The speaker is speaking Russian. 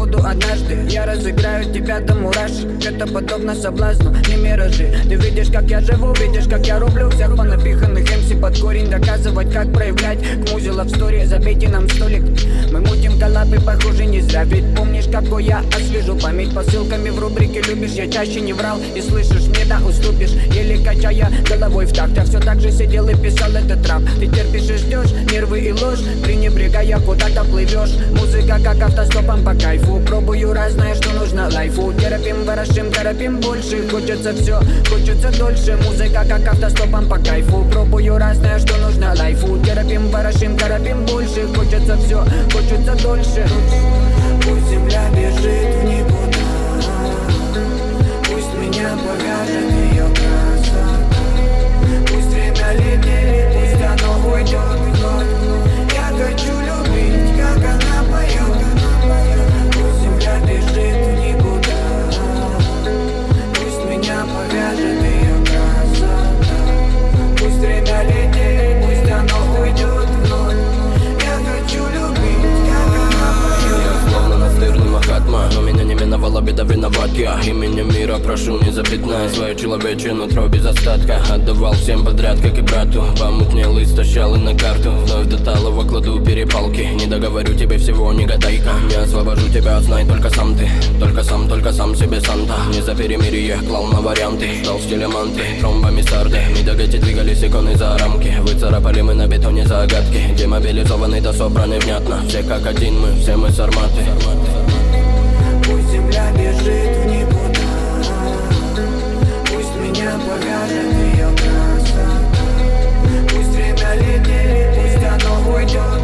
буду однажды. Я разыграю тебя до мурашек. Это подобно соблазну, не миражи. Ты видишь, как я живу, видишь, как я рублю всех понапиханных МС под корень. Доказывать, как проявлять к музе лавстори. Забейте нам столик, мы мутим коллабы, похоже, не зря. Ведь помнишь, какой я освежу память посылками в рубрике «Любишь». Я чаще не врал и слышишь, мне да уступишь. Еле качая головой в такт. Я все так же сидел и писал этот рап. Ты терпишь и ждешь нервы и ложь, пренебрегая, куда-то плывешь. Музыка как автостопом по кайфу. Пробую разное, что нужно лайфу. Терпим, ворошим, торопим больше. Хочется все, хочется дольше. Музыка как автостопом по кайфу. Пробую разное, что нужно лайфу. Терпим, ворошим, торопим больше. Хочется все, хочется дольше. Пусть земля бежит в никуда, пусть меня повяжет ее красота. Пусть время летит, пусть оно уйдет вновь. Я хочу любить, как она поет. Пусть земля бежит в никуда, пусть меня повяжет ее красота. Пусть время летит, пусть оно уйдет вновь. Я хочу любить, как она поет. Я словно настырный Махатма, но меня не миновала беда, виноват я. Именем мира прошу, не запятнай свое человечье нутро без остатка. Отдавал всем подряд, как и брату. Помутнел, истощал и на карту. Вновь до талого кладу перепалки. Не договорю тебе всего, не гадайка. Не освобожу тебя, знай только сам ты. Только сам себе Санта. Не за перемирие, клал на варианты. Ждал стиля манты, тромбами сарды. Медогати двигались иконы за рамки. Выцарапали мы на бетоне загадки. Демобилизованы да собраны внятно. Все как один мы, все мы сарматы. Пусть земля бежит в никуда, пусть меня повяжет ее красота. Пусть время летит, пусть оно уйдет.